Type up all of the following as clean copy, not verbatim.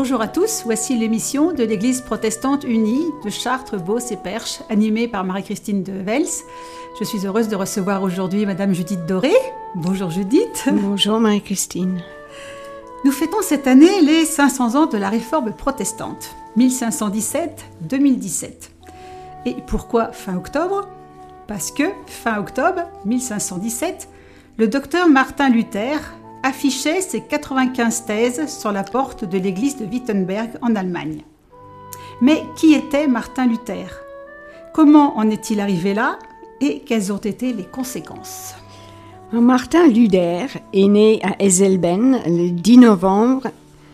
Bonjour à tous, voici l'émission de l'Église protestante unie de Chartres, Beauce et Perche, animée par Marie-Christine de Vels. Je suis heureuse de recevoir aujourd'hui Madame Judith Doré. Bonjour Judith. Bonjour Marie-Christine. Nous fêtons cette année les 500 ans de la Réforme protestante, 1517-2017. Et pourquoi fin octobre ? Parce que, fin octobre 1517, le docteur Martin Luther affichait ses 95 thèses sur la porte de l'église de Wittenberg en Allemagne. Mais qui était Martin Luther ? Comment en est-il arrivé là ? Et quelles ont été les conséquences ? Martin Luther est né à Eisleben le 10 novembre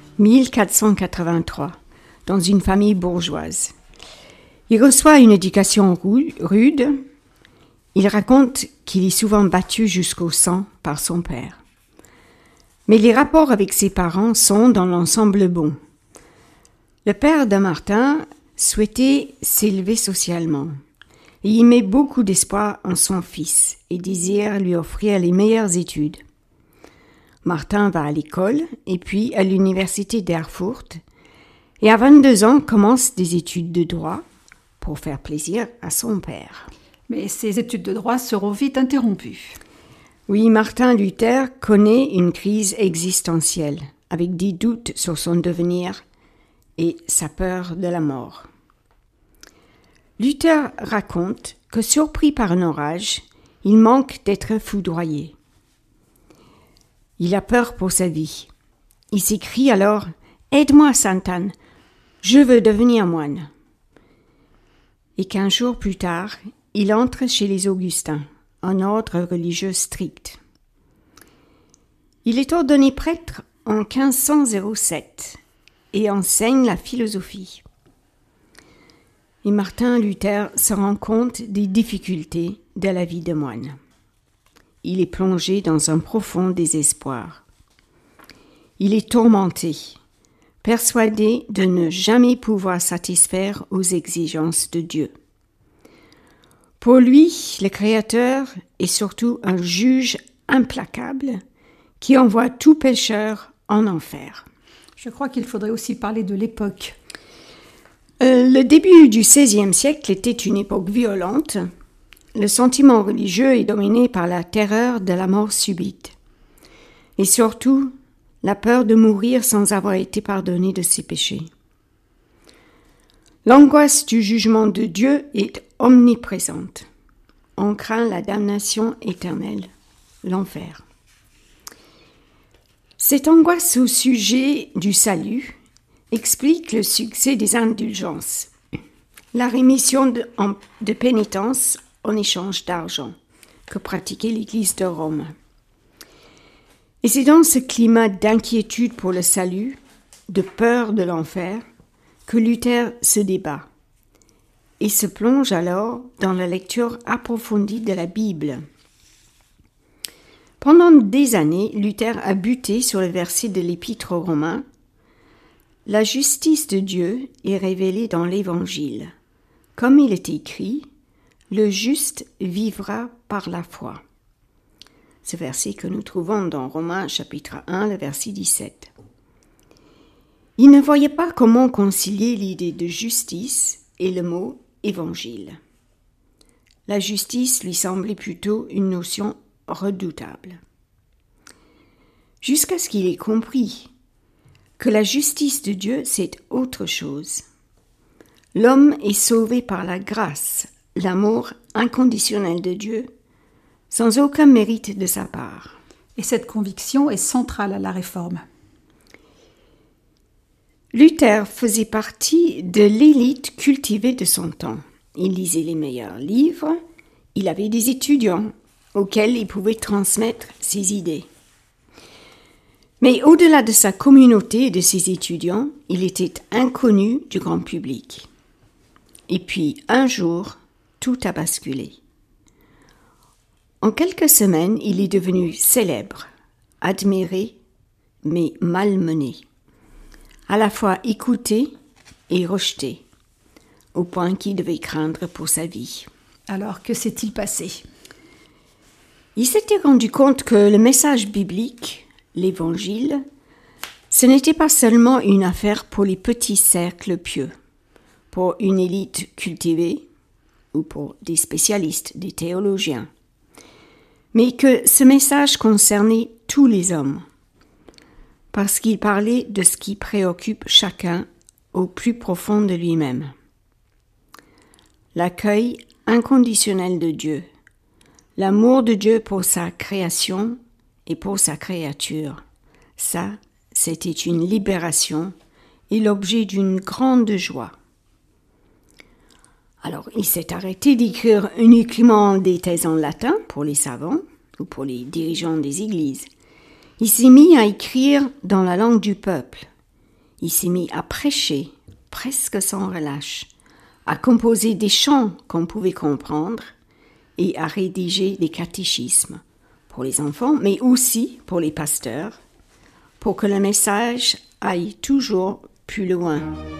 1483, dans une famille bourgeoise. Il reçoit une éducation rude. Il raconte qu'il est souvent battu jusqu'au sang par son père. Mais les rapports avec ses parents sont dans l'ensemble bons. Le père de Martin souhaitait s'élever socialement. Et il met beaucoup d'espoir en son fils et désire lui offrir les meilleures études. Martin va à l'école et puis à l'université d'Erfurt et à 22 ans commence des études de droit pour faire plaisir à son père. Mais ces études de droit seront vite interrompues. Oui, Martin Luther connaît une crise existentielle avec des doutes sur son devenir et sa peur de la mort. Luther raconte que, surpris par un orage, il manque d'être foudroyé. Il a peur pour sa vie. Il s'écrie alors « Aide-moi, Sainte Anne, je veux devenir moine ». Et 15 jours plus tard, il entre chez les Augustins, un ordre religieux strict. Il est ordonné prêtre en 1507 et enseigne la philosophie. Et Martin Luther se rend compte des difficultés de la vie de moine. Il est plongé dans un profond désespoir. Il est tourmenté, persuadé de ne jamais pouvoir satisfaire aux exigences de Dieu. Pour lui, le Créateur est surtout un juge implacable qui envoie tout pécheur en enfer. Je crois qu'il faudrait aussi parler de l'époque. Le début du XVIe siècle était une époque violente. Le sentiment religieux est dominé par la terreur de la mort subite. Et surtout, la peur de mourir sans avoir été pardonné de ses péchés. L'angoisse du jugement de Dieu est omniprésente. On craint la damnation éternelle, l'enfer. Cette angoisse au sujet du salut explique le succès des indulgences, la rémission de pénitence en échange d'argent que pratiquait l'Église de Rome. Et c'est dans ce climat d'inquiétude pour le salut, de peur de l'enfer, que Luther se débat et se plonge alors dans la lecture approfondie de la Bible. Pendant des années, Luther a buté sur le verset de l'Épître aux Romains. La justice de Dieu est révélée dans l'Évangile. Comme il est écrit, le juste vivra par la foi. Ce verset que nous trouvons dans Romains chapitre 1, le verset 17. Il ne voyait pas comment concilier l'idée de justice et le mot évangile. La justice lui semblait plutôt une notion redoutable. Jusqu'à ce qu'il ait compris que la justice de Dieu, c'est autre chose. L'homme est sauvé par la grâce, l'amour inconditionnel de Dieu, sans aucun mérite de sa part. Et cette conviction est centrale à la Réforme. Luther faisait partie de l'élite cultivée de son temps. Il lisait les meilleurs livres, il avait des étudiants auxquels il pouvait transmettre ses idées. Mais au-delà de sa communauté et de ses étudiants, il était inconnu du grand public. Et puis, un jour, tout a basculé. En quelques semaines, il est devenu célèbre, admiré, mais malmené. À la fois écouté et rejeté, au point qu'il devait craindre pour sa vie. Alors, que s'est-il passé ? Il s'était rendu compte que le message biblique, l'Évangile, Ce n'était pas seulement une affaire pour les petits cercles pieux, pour une élite cultivée ou pour des spécialistes, des théologiens, mais que ce message concernait tous les hommes, parce qu'il parlait de ce qui préoccupe chacun au plus profond de lui-même. L'accueil inconditionnel de Dieu, l'amour de Dieu pour sa création et pour sa créature, ça, c'était une libération et l'objet d'une grande joie. Alors, il s'est arrêté d'écrire uniquement des thèses en latin pour les savants ou pour les dirigeants des églises. Il s'est mis à écrire dans la langue du peuple. Il s'est mis à prêcher, presque sans relâche, à composer des chants qu'on pouvait comprendre et à rédiger des catéchismes pour les enfants, mais aussi pour les pasteurs, pour que le message aille toujours plus loin.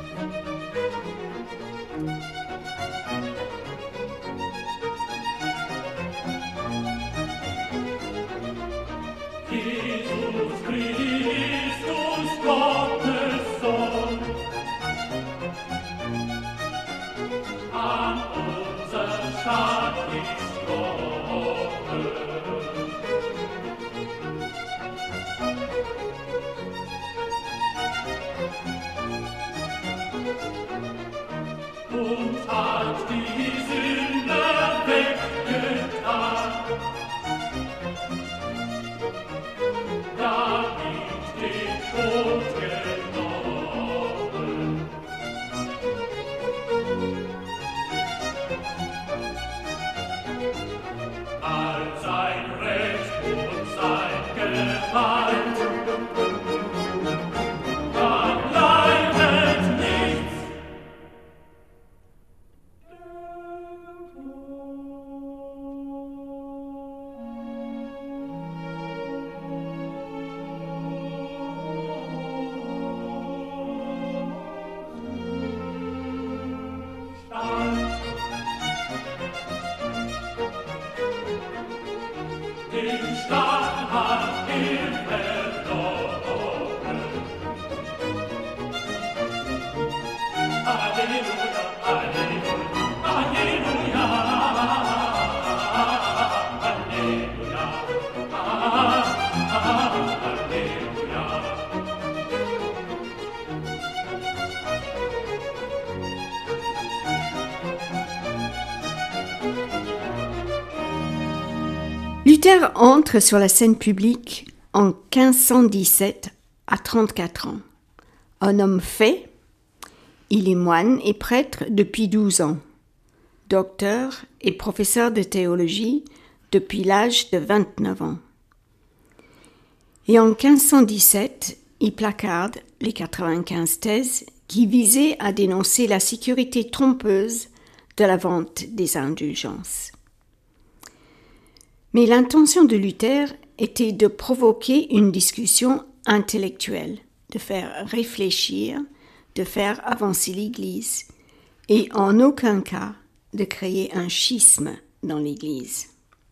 Luther entre sur la scène publique en 1517 à 34 ans. Un homme fait, il est moine et prêtre depuis 12 ans, docteur et professeur de théologie depuis l'âge de 29 ans. Et en 1517, il placarde les 95 thèses qui visaient à dénoncer la sécurité trompeuse de la vente des indulgences. Mais l'intention de Luther était de provoquer une discussion intellectuelle, de faire réfléchir, de faire avancer l'Église, et en aucun cas de créer un schisme dans l'Église.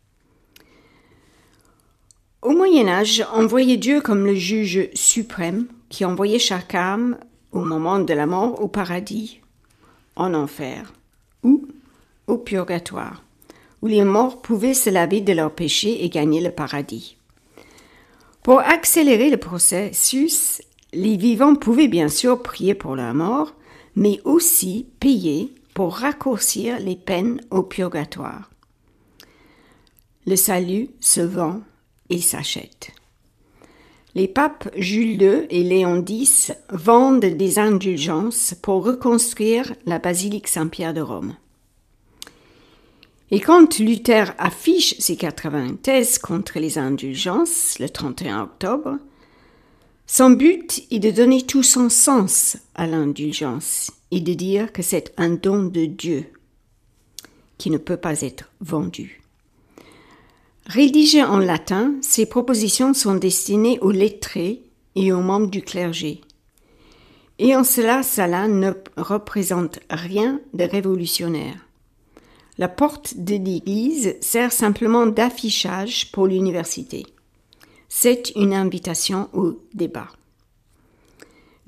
Au Moyen-Âge, on voyait Dieu comme le juge suprême qui envoyait chaque âme, au moment de la mort, au paradis, en enfer ou au purgatoire, où les morts pouvaient se laver de leurs péchés et gagner le paradis. Pour accélérer le processus, les vivants pouvaient bien sûr prier pour leur mort, mais aussi payer pour raccourcir les peines au purgatoire. Le salut se vend et s'achète. Les papes Jules II et Léon X vendent des indulgences pour reconstruire la basilique Saint-Pierre de Rome. Et quand Luther affiche ses 80 thèses contre les indulgences le 31 octobre, son but est de donner tout son sens à l'indulgence et de dire que c'est un don de Dieu qui ne peut pas être vendu. Rédigées en latin, ces propositions sont destinées aux lettrés et aux membres du clergé. Et en cela ne représente rien de révolutionnaire. La porte de l'Église sert simplement d'affichage pour l'université. C'est une invitation au débat.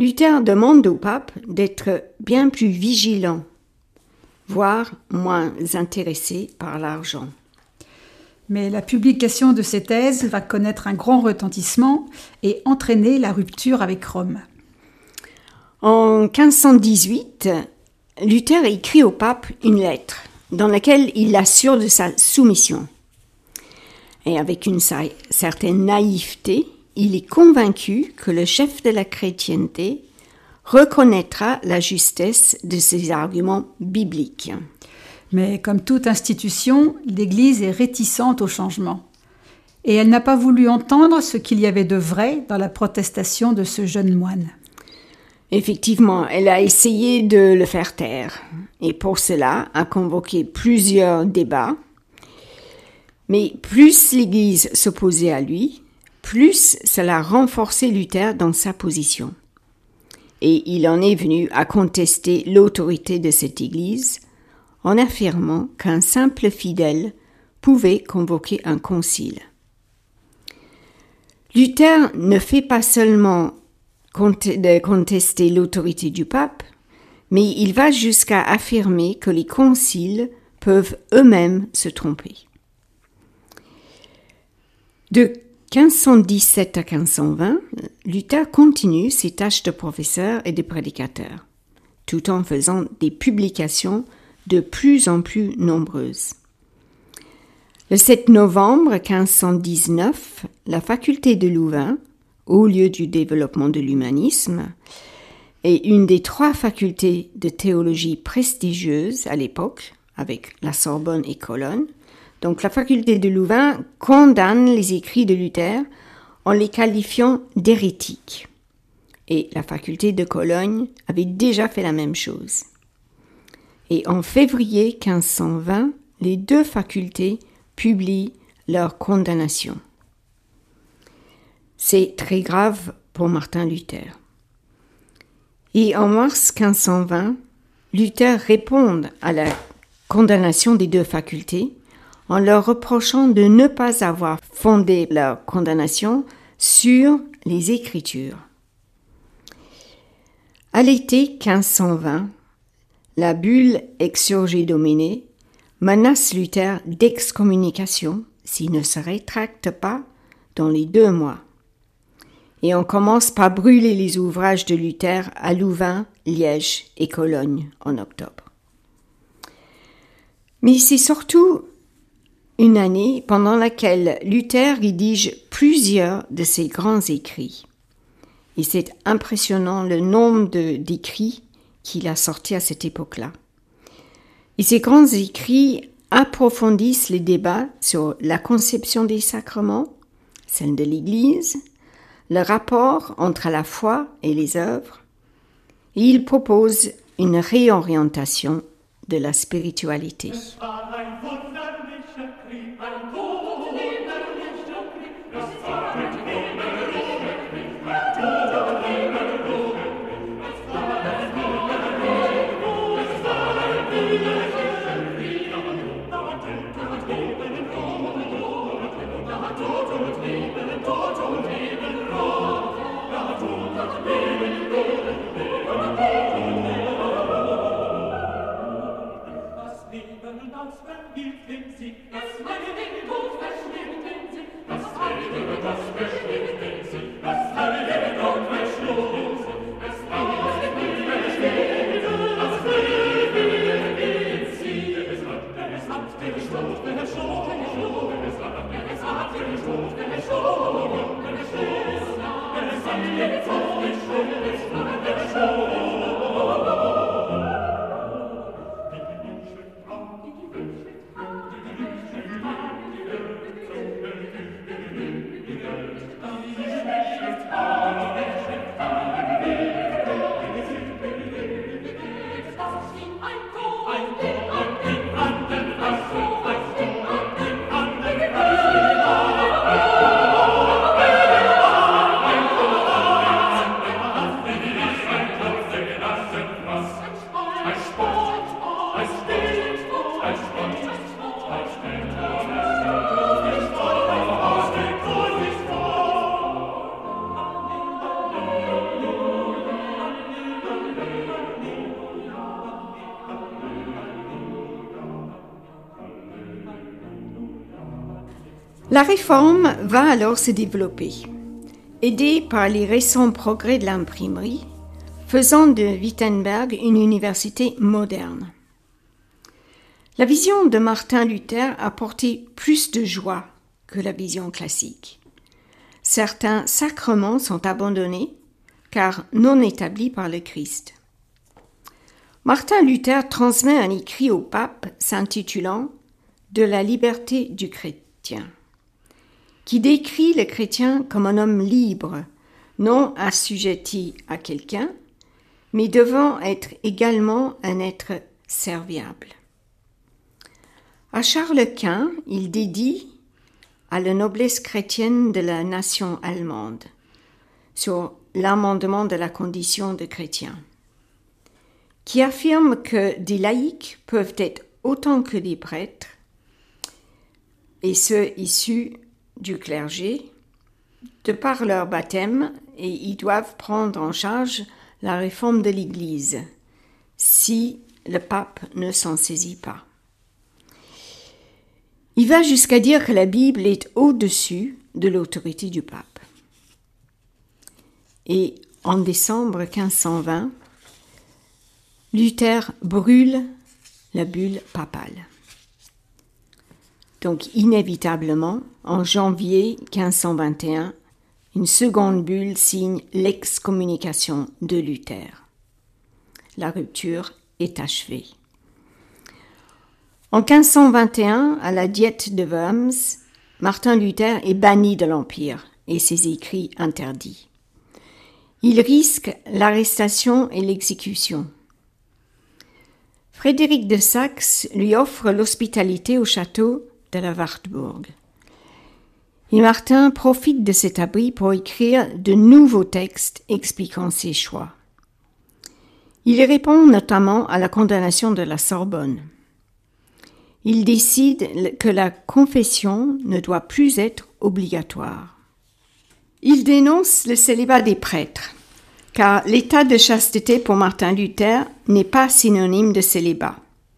Luther demande au pape d'être bien plus vigilant, voire moins intéressé par l'argent. Mais la publication de ces thèses va connaître un grand retentissement et entraîner la rupture avec Rome. En 1518, Luther écrit au pape une lettre dans laquelle il l'assure de sa soumission. Et avec une certaine naïveté, il est convaincu que le chef de la chrétienté reconnaîtra la justesse de ses arguments bibliques. Mais comme toute institution, l'Église est réticente au changement. Et elle n'a pas voulu entendre ce qu'il y avait de vrai dans la protestation de ce jeune moine. Effectivement, elle a essayé de le faire taire et pour cela a convoqué plusieurs débats. Mais plus l'Église s'opposait à lui, plus cela renforçait Luther dans sa position. Et il en est venu à contester l'autorité de cette Église en affirmant qu'un simple fidèle pouvait convoquer un concile. Luther ne fait pas seulement contester l'autorité du pape, mais il va jusqu'à affirmer que les conciles peuvent eux-mêmes se tromper. De 1517 à 1520, Luther continue ses tâches de professeur et de prédicateur, tout en faisant des publications de plus en plus nombreuses. Le 7 novembre 1519, la faculté de Louvain, haut lieu du développement de l'humanisme, est une des 3 facultés de théologie prestigieuses à l'époque, avec la Sorbonne et Cologne. Donc la faculté de Louvain condamne les écrits de Luther en les qualifiant d'hérétiques. Et la faculté de Cologne avait déjà fait la même chose. Et en février 1520, les 2 facultés publient leur condamnation. C'est très grave pour Martin Luther. Et en mars 1520, Luther répond à la condamnation des 2 facultés en leur reprochant de ne pas avoir fondé leur condamnation sur les Écritures. À l'été 1520, la bulle Exsurge Domine menace Luther d'excommunication s'il ne se rétracte pas dans les 2 mois. Et on commence par brûler les ouvrages de Luther à Louvain, Liège et Cologne en octobre. Mais c'est surtout une année pendant laquelle Luther rédige plusieurs de ses grands écrits. Et c'est impressionnant le nombre d'écrits qu'il a sortis à cette époque-là. Et ces grands écrits approfondissent les débats sur la conception des sacrements, celle de l'Église, le rapport entre la foi et les œuvres, et il propose une réorientation de la spiritualité. La réforme va alors se développer, aidée par les récents progrès de l'imprimerie, faisant de Wittenberg une université moderne. La vision de Martin Luther apportait plus de joie que la vision classique. Certains sacrements sont abandonnés car non établis par le Christ. Martin Luther transmet un écrit au pape s'intitulant « De la liberté du chrétien », qui décrit le chrétien comme un homme libre, non assujetti à quelqu'un, mais devant être également un être serviable. À Charles Quint, il dédie à la noblesse chrétienne de la nation allemande sur l'amendement de la condition de chrétien, qui affirme que des laïcs peuvent être autant que des prêtres, et ceux issus du clergé, de par leur baptême, et ils doivent prendre en charge la réforme de l'Église, si le pape ne s'en saisit pas. Il va jusqu'à dire que la Bible est au-dessus de l'autorité du pape. Et en décembre 1520, Luther brûle la bulle papale. Donc inévitablement, en janvier 1521, une seconde bulle signe l'excommunication de Luther. La rupture est achevée. En 1521, à la Diète de Worms, Martin Luther est banni de l'Empire et ses écrits interdits. Il risque l'arrestation et l'exécution. Frédéric de Saxe lui offre l'hospitalité au château de la Wartburg. Et Martin profite de cet abri pour écrire de nouveaux textes expliquant ses choix. Il répond notamment à la condamnation de la Sorbonne. Il décide que la confession ne doit plus être obligatoire. Il dénonce le célibat des prêtres, car l'état de chasteté pour Martin Luther n'est pas synonyme de célibat.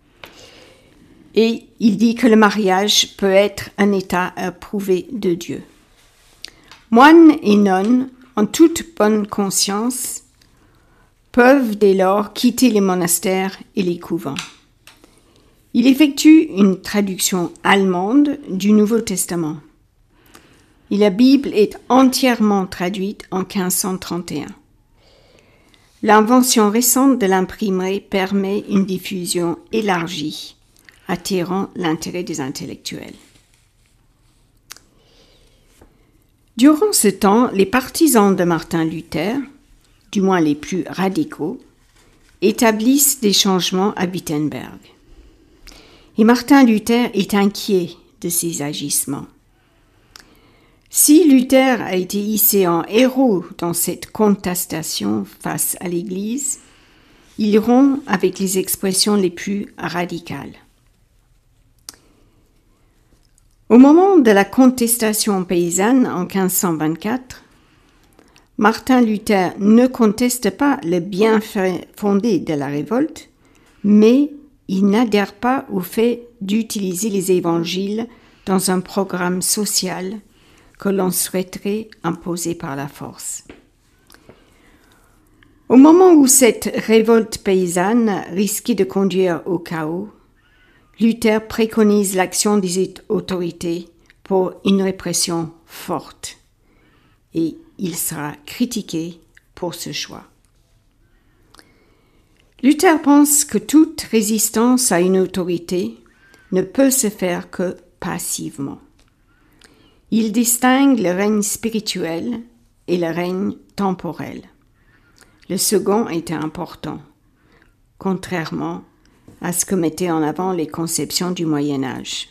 Et il dit que le mariage peut être un état approuvé de Dieu. Moines et nonnes, en toute bonne conscience, peuvent dès lors quitter les monastères et les couvents. Il effectue une traduction allemande du Nouveau Testament. Et la Bible est entièrement traduite en 1531. L'invention récente de l'imprimerie permet une diffusion élargie, attirant l'intérêt des intellectuels. Durant ce temps, les partisans de Martin Luther, du moins les plus radicaux, établissent des changements à Wittenberg. Et Martin Luther est inquiet de ces agissements. Si Luther a été hissé en héros dans cette contestation face à l'Église, il rompt avec les expressions les plus radicales. Au moment de la contestation paysanne en 1524, Martin Luther ne conteste pas le bien fondé de la révolte, mais il n'adhère pas au fait d'utiliser les évangiles dans un programme social que l'on souhaiterait imposer par la force. Au moment où cette révolte paysanne risquait de conduire au chaos, Luther préconise l'action des autorités pour une répression forte et il sera critiqué pour ce choix. Luther pense que toute résistance à une autorité ne peut se faire que passivement. Il distingue le règne spirituel et le règne temporel. Le second était important, contrairement à ce que mettaient en avant les conceptions du Moyen Âge.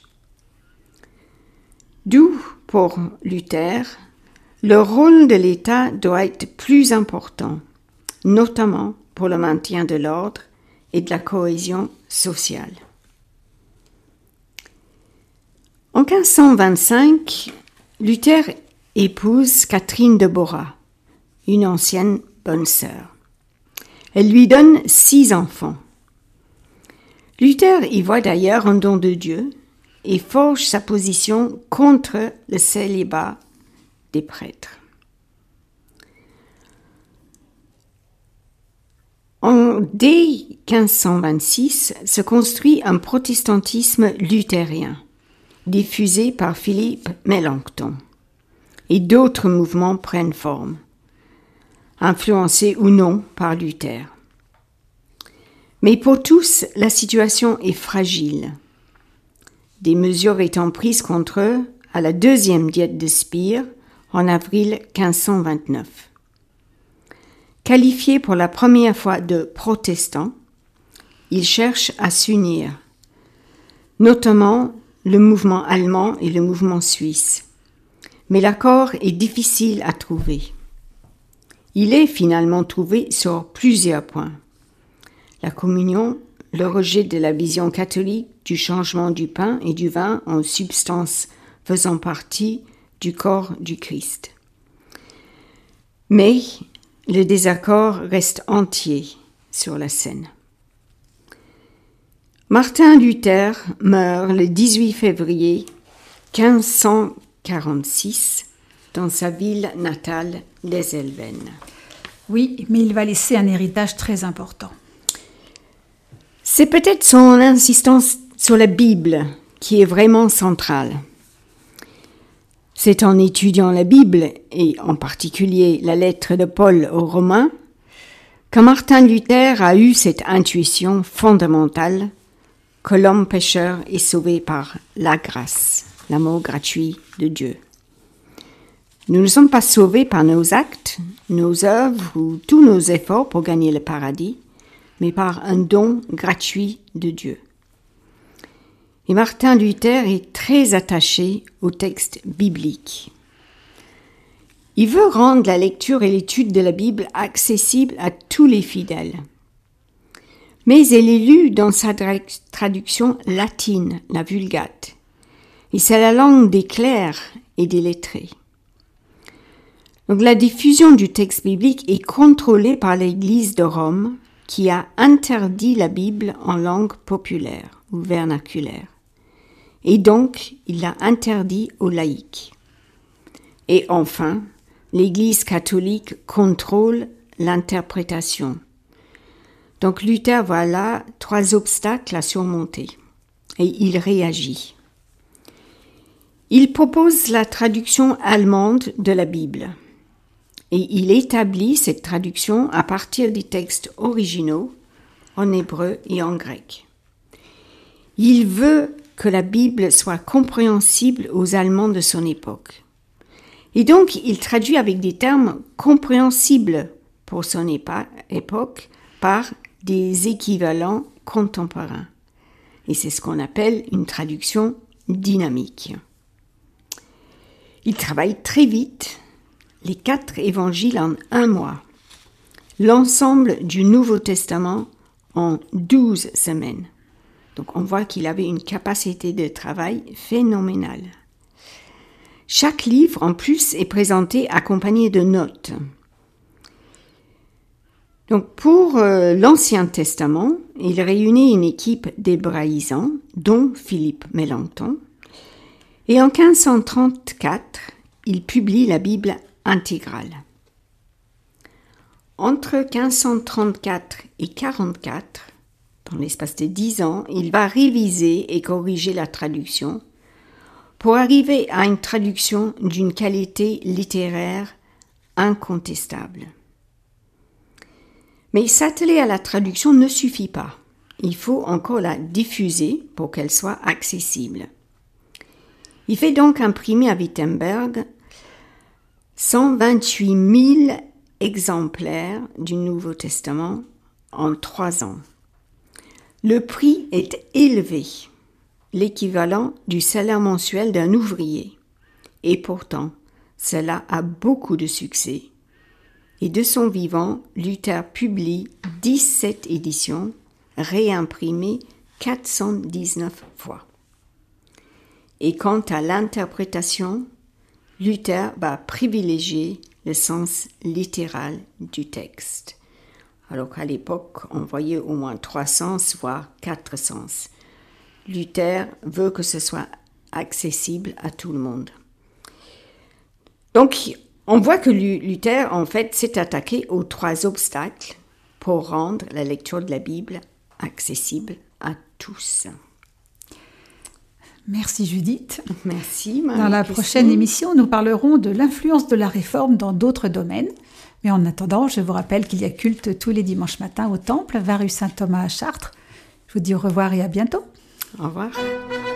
D'où, pour Luther, le rôle de l'État doit être plus important, notamment pour le maintien de l'ordre et de la cohésion sociale. En 1525, Luther épouse Catherine de Bora, une ancienne bonne sœur. Elle lui donne 6 enfants. Luther y voit d'ailleurs un don de Dieu et forge sa position contre le célibat des prêtres. Dès 1526 se construit un protestantisme luthérien, diffusé par Philippe Melanchthon, et d'autres mouvements prennent forme, influencés ou non par Luther. Mais pour tous, la situation est fragile. Des mesures étant prises contre eux à la deuxième diète de Spire en avril 1529. Qualifiés pour la première fois de protestants, ils cherchent à s'unir, notamment le mouvement allemand et le mouvement suisse. Mais l'accord est difficile à trouver. Il est finalement trouvé sur plusieurs points. La communion, le rejet de la vision catholique du changement du pain et du vin en substances faisant partie du corps du Christ. Mais le désaccord reste entier sur la scène. Martin Luther meurt le 18 février 1546 dans sa ville natale d'Eisleben. Oui, mais il va laisser un héritage très important. C'est peut-être son insistance sur la Bible qui est vraiment centrale. C'est en étudiant la Bible, et en particulier la lettre de Paul aux Romains, que Martin Luther a eu cette intuition fondamentale que l'homme pécheur est sauvé par la grâce, l'amour gratuit de Dieu. Nous ne sommes pas sauvés par nos actes, nos œuvres ou tous nos efforts pour gagner le paradis, mais par un don gratuit de Dieu. Et Martin Luther est très attaché au texte biblique. Il veut rendre la lecture et l'étude de la Bible accessible à tous les fidèles. Mais elle est lue dans sa traduction latine, la Vulgate, et c'est la langue des clercs et des lettrés. Donc la diffusion du texte biblique est contrôlée par l'Église de Rome, qui a interdit la Bible en langue populaire ou vernaculaire. Et donc, il l'a interdit aux laïcs. Et enfin, l'Église catholique contrôle l'interprétation. Donc Luther voit là 3 obstacles à surmonter. Et il réagit. Il propose la traduction allemande de la Bible. Et il établit cette traduction à partir des textes originaux en hébreu et en grec. Il veut que la Bible soit compréhensible aux Allemands de son époque. Et donc, il traduit avec des termes compréhensibles pour son époque par des équivalents contemporains. Et c'est ce qu'on appelle une traduction dynamique. Il travaille très vite, les 4 évangiles en 1 mois, l'ensemble du Nouveau Testament en 12 semaines. Donc on voit qu'il avait une capacité de travail phénoménale. Chaque livre en plus est présenté accompagné de notes. Donc pour l'Ancien Testament, il réunit une équipe d'hébraïsants, dont Philippe Melanchthon, et en 1534, il publie la Bible intégrale. Entre 1534 et 44, dans l'espace de 10 ans, il va réviser et corriger la traduction pour arriver à une traduction d'une qualité littéraire incontestable. Mais s'atteler à la traduction ne suffit pas. Il faut encore la diffuser pour qu'elle soit accessible. Il fait donc imprimer à Wittenberg 128 000 exemplaires du Nouveau Testament en 3 ans. Le prix est élevé, l'équivalent du salaire mensuel d'un ouvrier. Et pourtant, cela a beaucoup de succès. Et de son vivant, Luther publie 17 éditions, réimprimées 419 fois. Et quant à l'interprétation, Luther va privilégier le sens littéral du texte. Alors qu'à l'époque, on voyait au moins 3 sens, voire 4 sens. Luther veut que ce soit accessible à tout le monde. Donc, on voit que Luther, en fait, s'est attaqué aux 3 obstacles pour rendre la lecture de la Bible accessible à tous. Merci Judith. Merci Dans la Marie-Christine. prochaine émission, nous parlerons de l'influence de la Réforme dans d'autres domaines. Mais en attendant, je vous rappelle qu'il y a culte tous les dimanches matins au Temple, 20 rue Saint-Thomas à Chartres. Je vous dis au revoir et à bientôt. Au revoir.